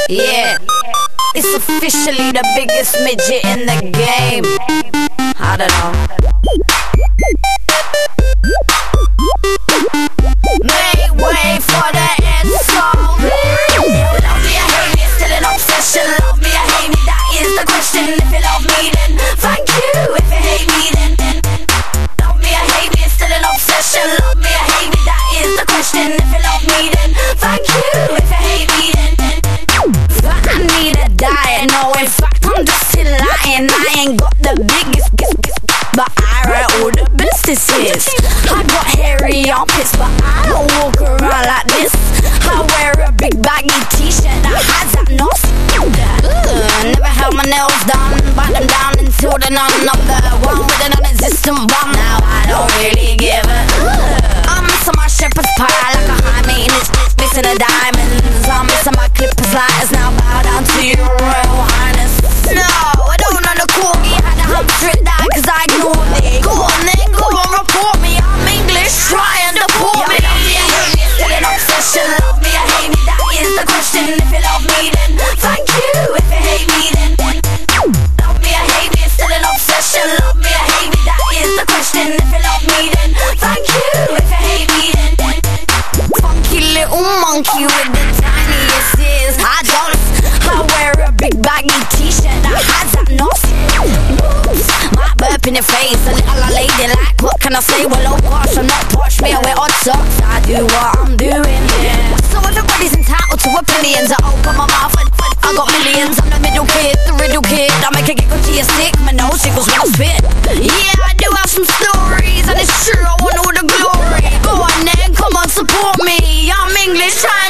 Yeah, it's officially the biggest midget in the game. I don't know. Make way for the insult. Love me or hate me, it's still an obsession. Love me or hate me, that is the question. If you love me, then thank you. If you hate me, then love me or hate me, it's still an obsession. Love me or hate me, that is the question. If you love me, then thank you. If you hate me, then I need a diet. No, in fact, I'm just still lying. I ain't got the biggest, but I write all the businesses. I got hairy armpits, but I don't walk around like this. I wear a big baggy t-shirt that has that nasty. Never held my nails done, bite them down until the none of the one with an non-existent bum. Now I don't really give a I'm missing my shepherd's pie like a high maintenance bitch missing the diamonds. I'm missing my clippers lighters. Now bow down to your royal highness. No, I don't know the corgi. Had a hump straight die cause I ignored it. Go on then, go on, report me. I'm English, try and deport me. Love me or hate me, it's still an obsession. Love me or hate me, that is the question. If you love me, then thank you. If you hate me, then love me or hate me, it's still an obsession. Love me or hate me, that is the question. If you love me, then thank you. If you hate me, then funky little monkey with the tiniest ears. I wear a big baggy t-shirt that has that nasty moves. Might burp in your face, a little lady like, what can I say? Well, oh gosh, I'm not posh, me I wear odd socks. I do what I'm doing, yeah. So everybody's entitled to opinions. I open my mouth and I got millions. I'm the middle kid, the riddle kid. I make a giggle to your stick, my nose jiggles when I spit. Yeah, I do have some stories, and it's true, I want all the glory. Go on then, come on, support me. I'm English, try